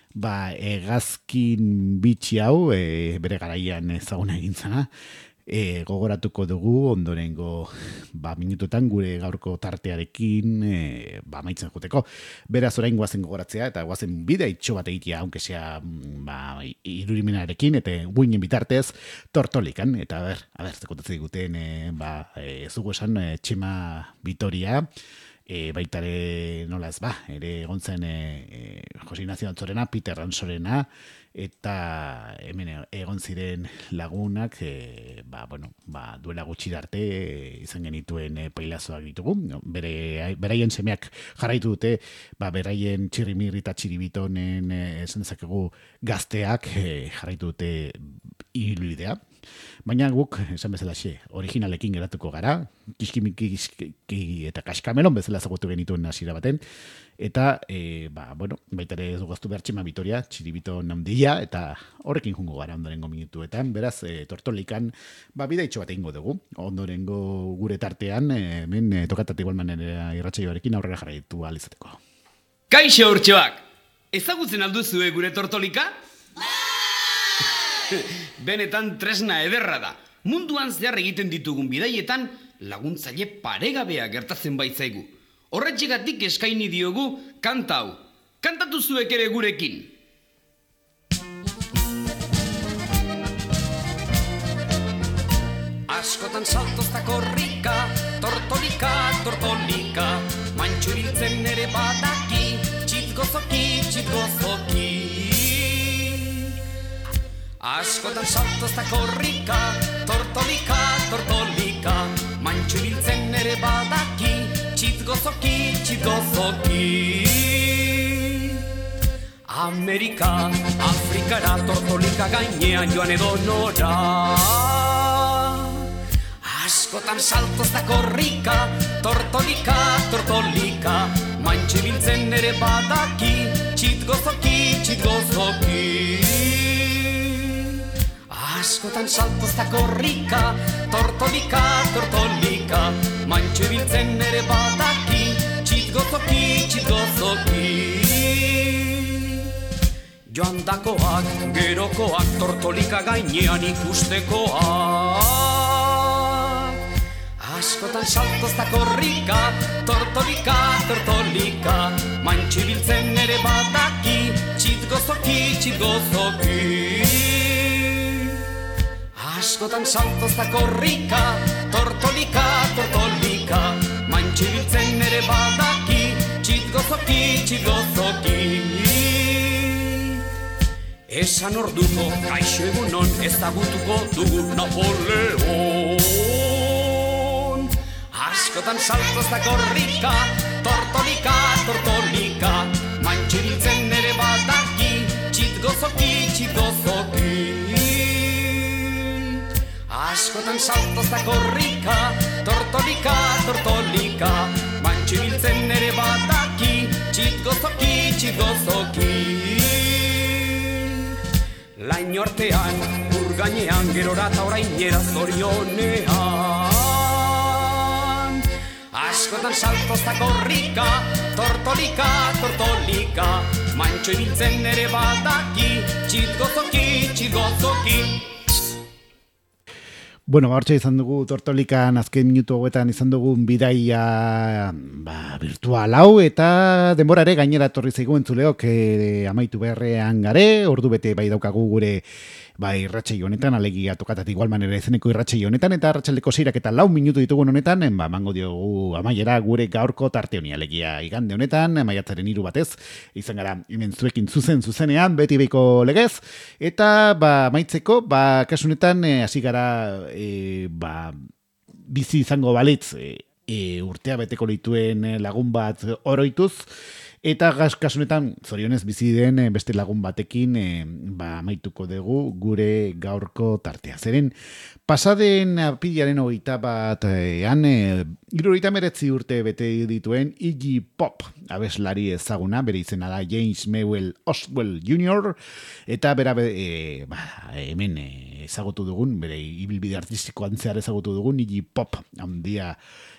hegazkin bitxi hau, bere garaian ezaguna egin zana, gogoratuko dugu ondorengo minututan gure gaurko tartearekin maitzen juteko. Beraz orain guazen gogoratzea eta guazen bideitxo bat egitea, aunque sea irurimenarekin eta guinen bitartez Tortolikan, eta zekotatzen diguten zugu esan Txema Vitoria, baitare nola ez ere egon zen Jose Ignacio Antzorena, Peter Ransorena, eta hemen egon ziren lagunak duela gutxi arte izan genituen pailazoak ditugu, beraien semeak jarraitu dute, beraien Txirri, Mirri eta Txiribitonen esan dezakegu gazteak jarraitu dute ibilbidea. Baina guk, esan bezala originalekin geratuko gara, kiskimiki eta kaskamelon bezala zagutu genituen hasiera baten, eta, baita ere ez dugaztu behar Txema Vitoria, Txiribiton handia, eta horrekin jungo gara ondorengo minutuetan, beraz, Tortolikan, bidaitxo bat egingo dugu, ondorengo gure tartean, hemen tokatate igual manera irratsaioarekin aurrera jarraitu alizateko. Kaixo urtsoak, ezagutzen alduzue gure Tortolika? Benetan tresna ederra da. Munduan zehar egiten ditugun bidaietan laguntzaile paregabea gertatzen baitzaigu. Horretxegatik eskaini diogu kanta hau. Kantatu zuek ere gurekin. Askotan saltozta korrika, Tortolika, Tortolika, mantxu biltzen ere badaki, txitgozoki, txitgozoki. Askotan saltozta korrika, Tortolika, Tortolika, mantxu biltzen ere badaki, txitgozoki, txitgozoki. Amerika, Afrikara, tortolika gainean joan edo nora. Askotan saltoz da korrika, tortolika, tortolika, mantxe biltzen ere badaki, txitgozoki, txitgozoki. Askotan saltoz da korrika, tortolika, tortolika, mantxe biltzen ere badaki, txitgozoki, txitgozoki. Joan dakoak, gerokoak, tortolika gainean ikustekoak. Askotan saltoz da korrika, tortolika, tortolika, mantxe biltzen ere badaki, txitgozoki, txitgozoki. Askotan saltoz da korrika, tortolika, tortolika, mantxe biltzen ere badaki, txitgozoki, txitgozoki. Esan orduko, kaixo egunon, ezagutuko dugu Napoleon. Askotan saltoz da korrika, tortolika, tortolika, mantxe biltzen ere badaki, txitgozoki, txitgozoki. Askotan saltoz da korrika, tortolika, tortolika, mantxe biltzen ere badaki, txitgozoki, txitgozoki. Lain ortean, urgainean, gerora eta orainera zorionean. Askotan saltoz da korrika, tortolika, tortolika, mantxo ibiltzen ere badaki, txitgozoki, txitgozoki. Bueno, hortxe izan dugu tortolikan azken minutu hauetan izan dugu bidaia virtual hau eta denbora ere gainera torri zaigu entzuleok amaitu beharrean gare, ordu bete bai daukagu gure irratsaio honetan, alegia tokatat igual manera izeneko irratsaio honetan eta arratsaldeko 6 eta 4 minutu ditugun honetan, mango diogu amaiera gure gaurko tarte honi, alegia igande honetan, maiatzaren 3 batez, izan gara hemen zuekin zuzenean, beti beiko legez, eta amaitzeko, kasu honetan hasi gara bizi izango balitz urtea beteko lituen lagun bat oroituz, eta kasunetan zorionez bizi den beste lagun batekin amaituko dugu gure gaurko tartea. Zeren pasaden apilaren 21ean 79 urte bete dituen Iggy Pop abeslari ezaguna, bere izena da James Newell Oswald Jr. eta bera hemen ezagutu dugun, bere ibilbide artistikoan zehar ezagutu dugun Iggy Pop handia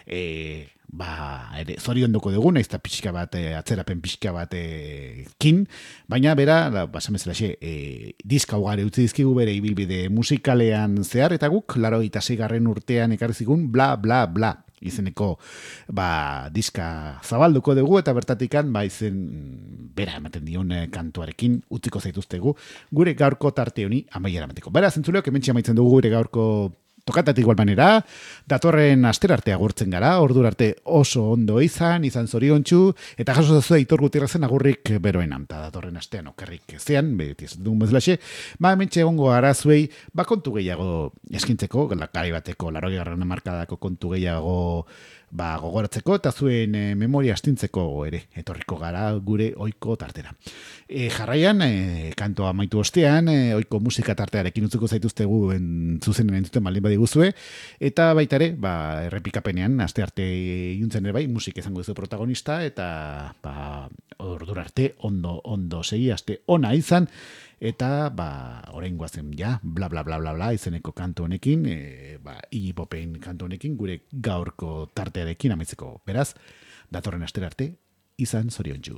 ere zorionduko dugu, nahiz eta pixka bat, atzerapen pixka bat kin, baina bera, basamezelaxe, diska ugare utzi dizkigu bere ibilbide musikalean zehar, eta guk, 86. urtean ekarri zigun, bla, bla, bla, izeneko diska zabalduko dugu, eta bertatikan, izen bera ematen dion kantuarekin utziko zaituztegu, gure gaurko tarte honi amaiera emateko. Bera, zentzuleok, hementxe amaitzen dugu gure gaurko tokatat igual manera, datorren asterarte agurtzen gara, ordura arte oso ondo izan zoriontsu, eta jaso zazua Aitor Gutierrezen agurrik beroenan, eta datorren astean okerrik zean, beti ez dugun bezalaxe, hementxe egongo arazuei, kontu gehiago eskintzeko, garai bateko, 80. hamarkadako kontu gehiago gogoratzeko, eta zuen memoria astintzeko ere, etorriko gara gure ohiko tartera. Jarraian, kantoa amaitu ostean, ohiko musika tartearekin utzuko zaituztegu zuzenen entzuten baldin badiguzue, eta baita ere, errepikapenean, aste arte juntzen ere bai, musik izango duzu protagonista, eta ordura arte ondo segi, aste ona izan, eta orain guazen bla bla bla bla bla izeneko kantu honekin, Iggy Popen kantu honekin, gure gaurko tartearekin amaitzeko. Beraz, datorren astera arte, izan zoriontsu.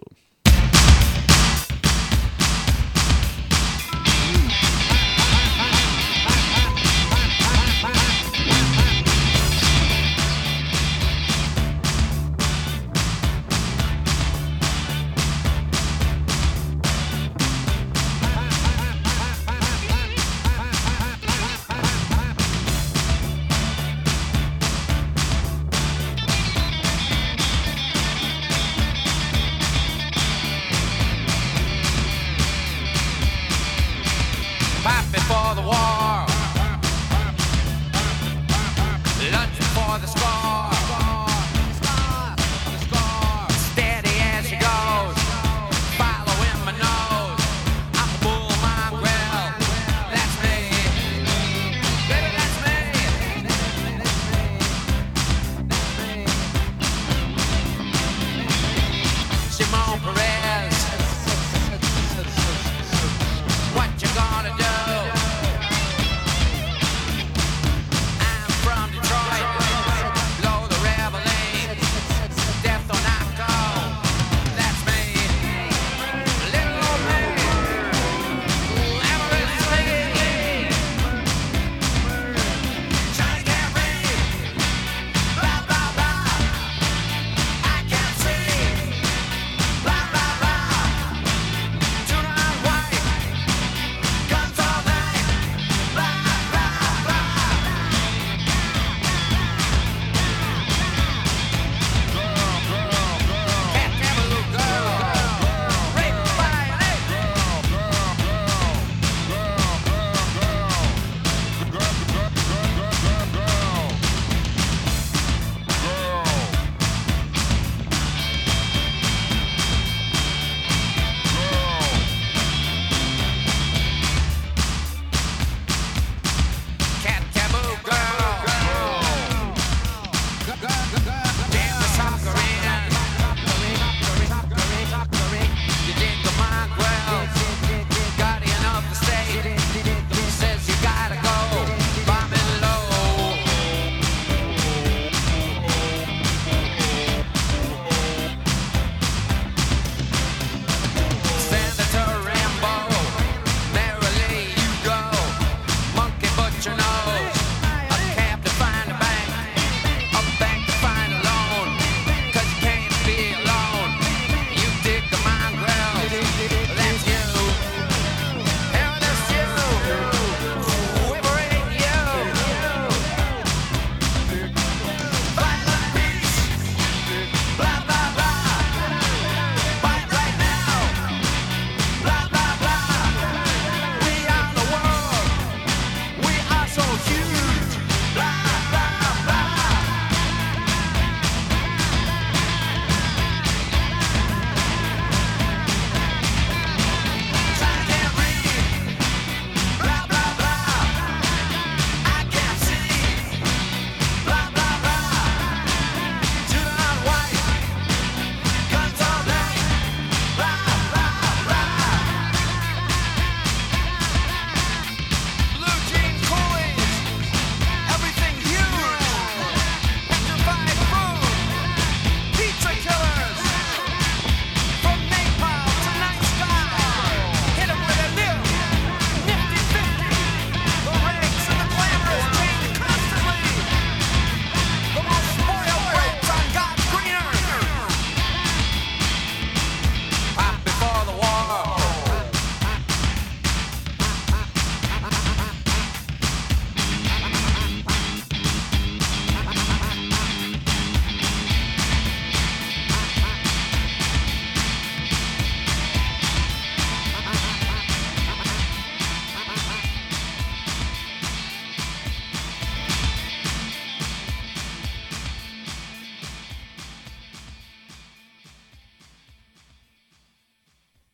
Before the war.